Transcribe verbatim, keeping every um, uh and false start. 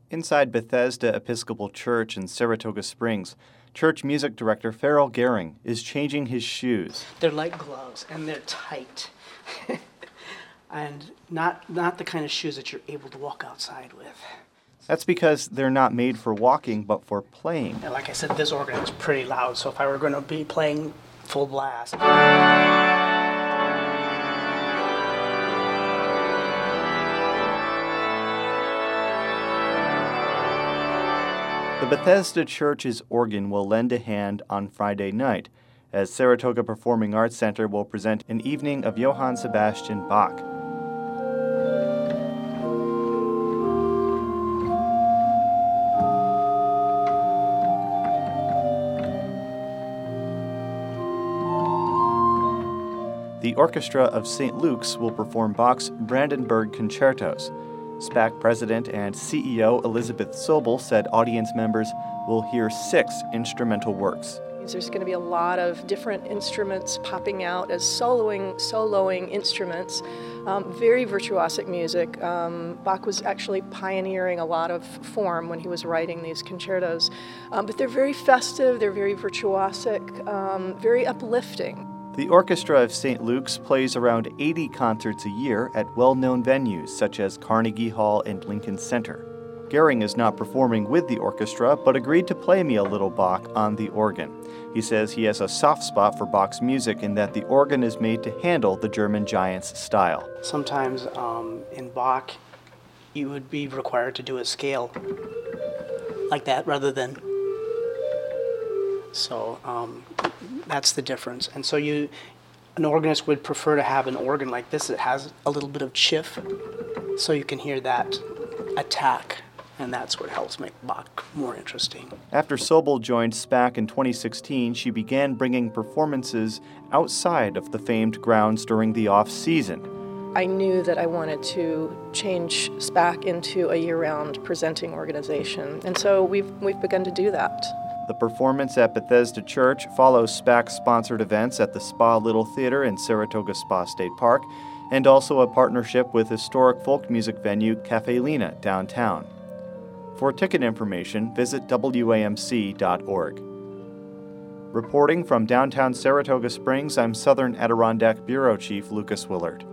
Inside Bethesda Episcopal Church in Saratoga Springs, church music director Farrell Gehring is changing his shoes. They're like gloves, and they're tight. and not not the kind of shoes that you're able to walk outside with. That's because they're not made for walking, but for playing. And like I said, this organ is pretty loud, so if I were going to be playing full blast... The Bethesda Church's organ will lend a hand on Friday night, as Saratoga Performing Arts Center will present an evening of Johann Sebastian Bach. The Orchestra of Saint Luke's will perform Bach's Brandenburg Concertos. SPAC President and C E O Elizabeth Sobel said audience members will hear six instrumental works. There's going to be a lot of different instruments popping out as soloing, soloing instruments, um, very virtuosic music. Um, Bach was actually pioneering a lot of form when he was writing these concertos, um, but they're very festive, they're very virtuosic, um, very uplifting. The Orchestra of Saint Luke's plays around eighty concerts a year at well-known venues such as Carnegie Hall and Lincoln Center. Gehring is not performing with the orchestra, but agreed to play me a little Bach on the organ. He says he has a soft spot for Bach's music in that the organ is made to handle the German giant's style. Sometimes um, in Bach, you would be required to do a scale like that rather than... So um, that's the difference. And so you, an organist would prefer to have an organ like this that has a little bit of chiff, so you can hear that attack, and that's what helps make Bach more interesting. After Sobel joined SPAC in twenty sixteen, she began bringing performances outside of the famed grounds during the off-season. I knew that I wanted to change SPAC into a year-round presenting organization, and so we've we've begun to do that. The performance at Bethesda Church follows SPAC-sponsored events at the Spa Little Theater in Saratoga Spa State Park, and also a partnership with historic folk music venue Cafe Lena downtown. For ticket information, visit W A M C dot org. Reporting from downtown Saratoga Springs, I'm Southern Adirondack Bureau Chief Lucas Willard.